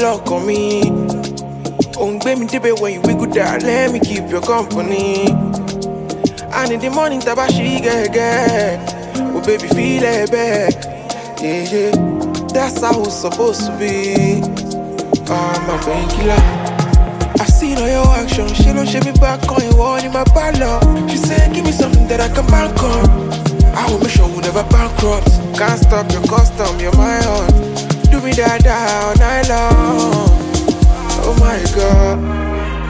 lock on me. On gbé mi débẹ̀ when you wiggle that, let me keep your company. And in the morning, tabashi get. Oh baby, feel it back. Yeah, yeah. That's how it's supposed to be. My painkiller. I seen all your action. She don't shake me back on you, one in my parlor. She said, give me something that I can bank on. I will make sure we'll never bankrupt. Can't stop your custom, you're my own. Do me that all night long. Oh my God.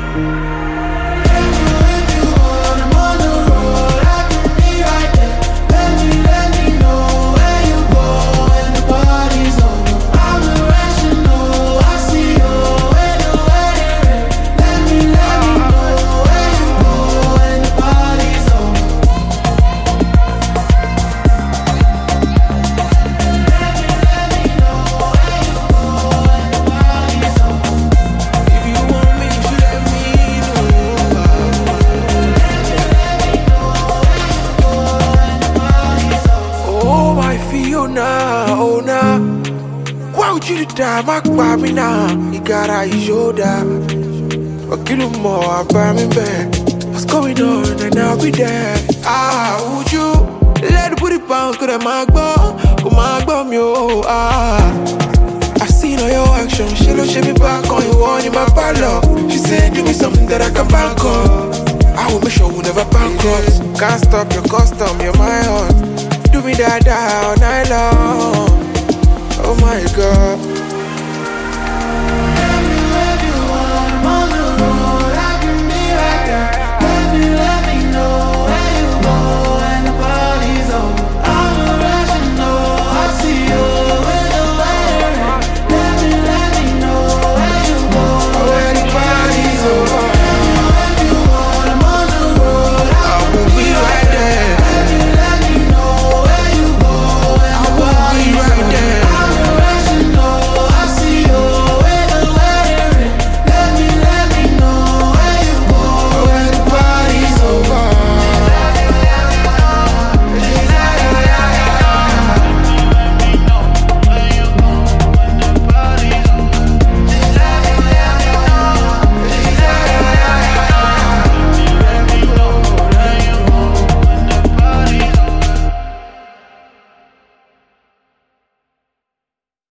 Oh nah, why would you die? Mark by me now. You gotta shoulder. A kilo more, I buy me back. What's going on? And I'll be there. Would you let the booty bounce? Could I mark bomb? Come on, bomb yo. I seen all your action. She don't shake me back on you, one in my parlor. She said, give me something that I can bank on. I will make sure we'll never bankrupt. Can't stop your custom, you're my own. Do me that all night long. Oh my God.